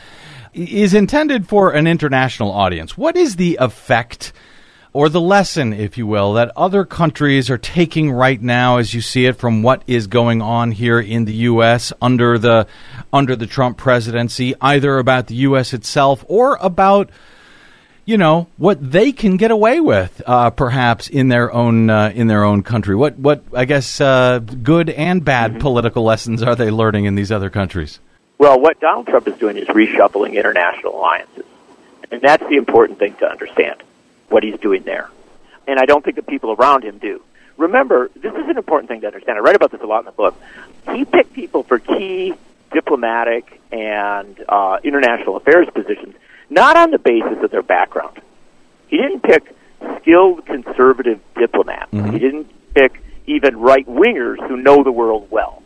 is intended for an international audience. What is the effect, or the lesson, if you will, that other countries are taking right now as you see it from what is going on here in the U S under the under the Trump presidency, either about the U S itself or about, you know, what they can get away with, uh, perhaps in their own uh, in their own country? What what I guess uh, good and bad mm-hmm. political lessons are they learning in these other countries? Well, what Donald Trump is doing is reshuffling international alliances, and that's the important thing to understand, what he's doing there. And I don't think the people around him do. Remember, this is an important thing to understand. I write about this a lot in the book. He picked people for key diplomatic and uh, international affairs positions, not on the basis of their background. He didn't pick skilled conservative diplomats. Mm-hmm. He didn't pick even right-wingers who know the world well.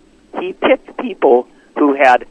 He picked people who had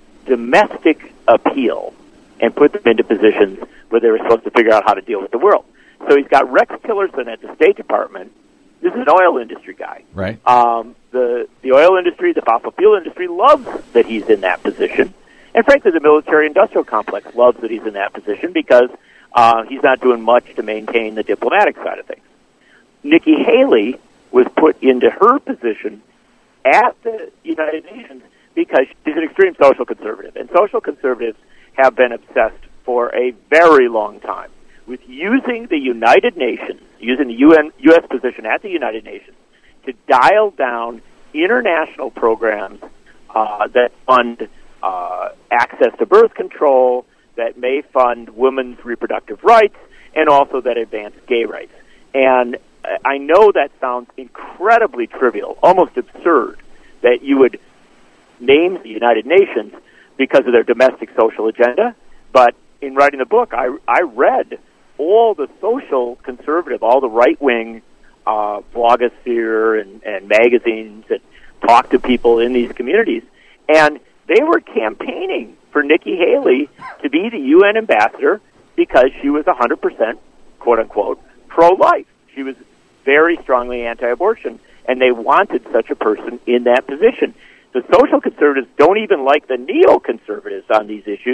domestic appeal and put them into positions where they were supposed to figure out how to deal with the world. So he's got Rex Tillerson at the State Department. This is an oil industry guy. Right. Um, the the oil industry, the fossil fuel industry loves that he's in that position. And frankly, the military-industrial complex loves that he's in that position because uh, he's not doing much to maintain the diplomatic side of things. Nikki Haley was put into her position at the United Nations because she's an extreme social conservative. And social conservatives have been obsessed for a very long time with using the United Nations, using the U N, U S position at the United Nations, to dial down international programs uh, that fund uh, access to birth control, that may fund women's reproductive rights, and also that advance gay rights. And I know that sounds incredibly trivial, almost absurd, that you would name the United Nations because of their domestic social agenda, but in writing the book, I, I read all the social conservative, all the right-wing uh, blogosphere and, and magazines that talk to people in these communities, and they were campaigning for Nikki Haley to be the U N ambassador because she was one hundred percent, quote-unquote, pro-life. She was very strongly anti-abortion, and they wanted such a person in that position. The social conservatives don't even like the neoconservatives on these issues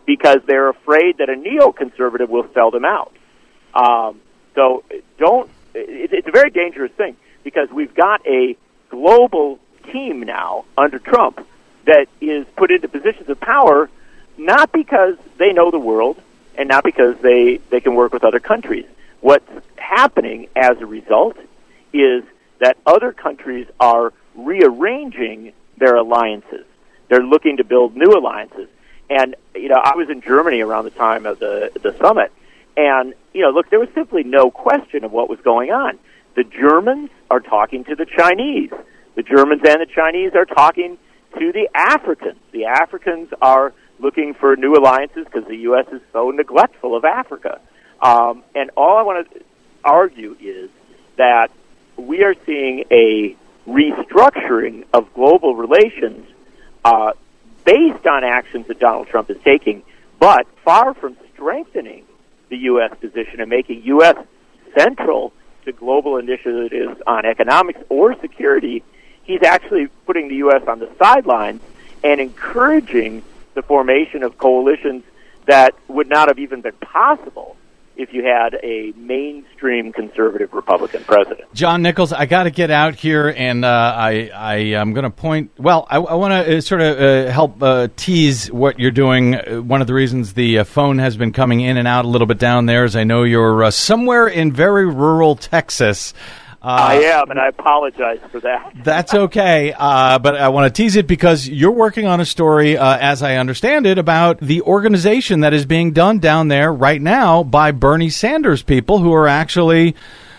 because they're afraid that a neoconservative will sell them out. Um, so don't. It, it's a very dangerous thing because we've got a global team now under Trump that is put into positions of power not because they know the world and not because they, they can work with other countries. What's happening as a result is that other countries are rearranging their alliances. They're looking to build new alliances. And, you know, I was in Germany around the time of the, the summit, and, you know, look, there was simply no question of what was going on. The Germans are talking to the Chinese. The Germans and the Chinese are talking to the Africans. The Africans are looking for new alliances because the U S is so neglectful of Africa. Um, and all I want to argue is that we are seeing a restructuring of global relations uh, based on actions that Donald Trump is taking, but far from strengthening the U S position and making U S central to global initiatives on economics or security. He's actually putting the U S on the sidelines and encouraging the formation of coalitions that would not have even been possible if you had a mainstream conservative Republican president. John Nichols, I got to get out here, and uh, I, I am going to point. Well, I, I want to uh, sort of uh, help uh, tease what you're doing. Uh, one of the reasons the uh, phone has been coming in and out a little bit down there is I know you're uh, somewhere in very rural Texas. Uh, I am, and I apologize for that. That's okay, uh, but I want to tease it because you're working on a story, uh, as I understand it, about the organization that is being done down there right now by Bernie Sanders people who are actually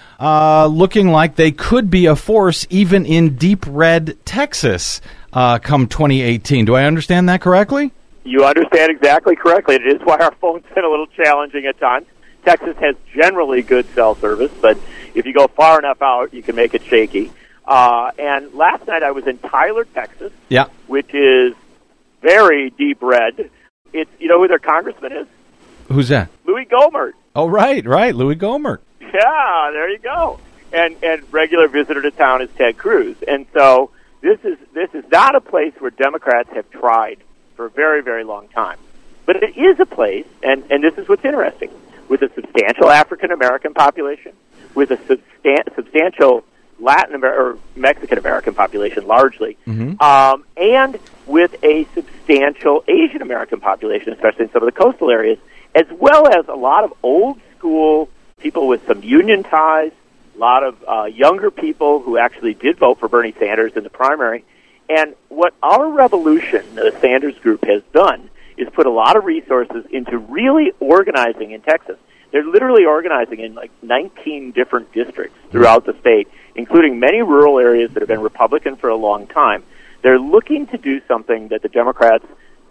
uh, looking like they could be a force even in deep red Texas uh, come twenty eighteen. Do I understand that correctly? You understand exactly correctly. It is why our phone's been a little challenging at times. Texas has generally good cell service, but if you go far enough out, you can make it shaky. Uh, and last night I was in Tyler, Texas, yeah, which is very deep red. It's, you know who their congressman is? Who's that? Louis Gohmert. Oh, right, right, Louis Gohmert. Yeah, there you go. And and regular visitor to town is Ted Cruz. And so this is this is not a place where Democrats have tried for a very, very long time. But it is a place, and, and this is what's interesting, with a substantial African-American population, with a substan- substantial Latin Amer- or Mexican-American population largely, mm-hmm. um, and with a substantial Asian-American population, especially in some of the coastal areas, as well as a lot of old-school people with some union ties, a lot of uh, younger people who actually did vote for Bernie Sanders in the primary. And what our revolution, the Sanders Group, has done is put a lot of resources into really organizing in Texas. They're literally organizing in like nineteen different districts throughout the state, including many rural areas that have been Republican for a long time. They're looking to do something that the Democrats,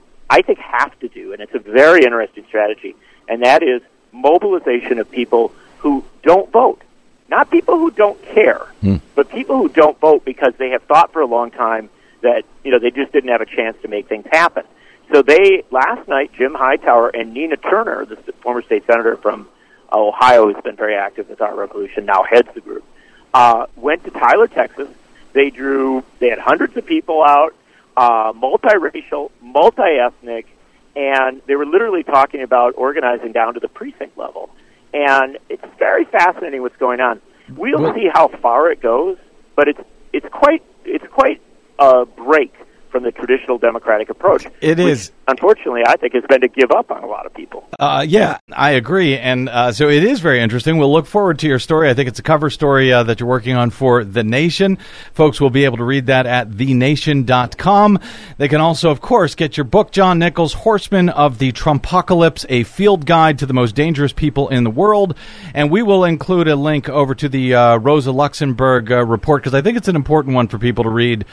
I think, have to do, and it's a very interesting strategy, and that is mobilization of people who don't vote. Not people who don't care, hmm. but people who don't vote because they have thought for a long time that, you know, they just didn't have a chance to make things happen. So they, last night, Jim Hightower and Nina Turner, the former state senator from uh, Ohio who's been very active with our revolution, now heads the group, uh, went to Tyler, Texas. They drew, they had hundreds of people out, uh, multiracial, multi-ethnic, and they were literally talking about organizing down to the precinct level. And it's very fascinating what's going on. We'll see how far it goes, but it's it's quite it's quite a break from the traditional Democratic approach. It is. Unfortunately, I think it's been to give up on a lot of people. Uh, yeah, I agree. And uh, so it is very interesting. We'll look forward to your story. I think it's a cover story uh, that you're working on for The Nation. Folks will be able to read that at the nation dot com. They can also, of course, get your book, John Nichols, Horsemen of the Trumpocalypse, a field guide to the most dangerous people in the world. And we will include a link over to the uh, Rosa Luxemburg uh, report, because I think it's an important one for people to read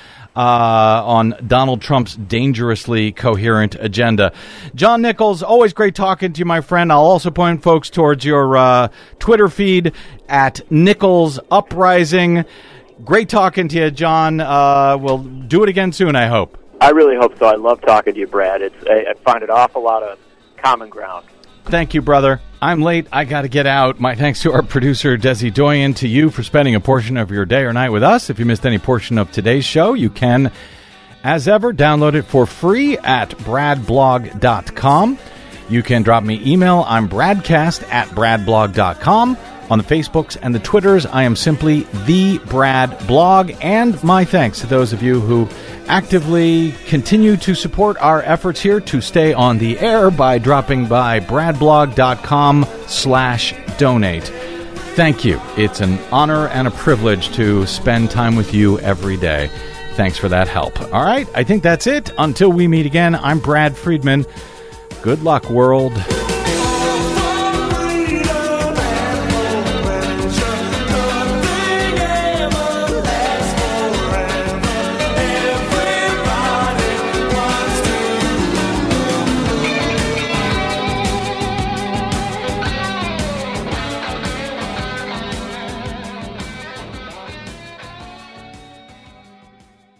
uh, on Donald Trump's dangerously coherent agenda. John Nichols, always great talking to you, my friend. I'll also point folks towards your uh, Twitter feed at Nichols Uprising. Great talking to you, John. Uh, we'll do it again soon, I hope. I really hope so. I love talking to you, Brad. It's I, I find it awful lot of common ground. Thank you, brother. I'm late. I got to get out. My thanks to our producer, Desi Doyen, to you for spending a portion of your day or night with us. If you missed any portion of today's show, you can, as ever, download it for free at brad blog dot com. You can drop me email. I'm bradcast at bradblog dot com. On the Facebooks and the Twitters, I am simply The Brad Blog. And my thanks to those of you who actively continue to support our efforts here to stay on the air by dropping by bradblog dot com slash donate. Thank you. It's an honor and a privilege to spend time with you every day. Thanks for that help. All right, I think that's it. Until we meet again, I'm Brad Friedman. Good luck, world.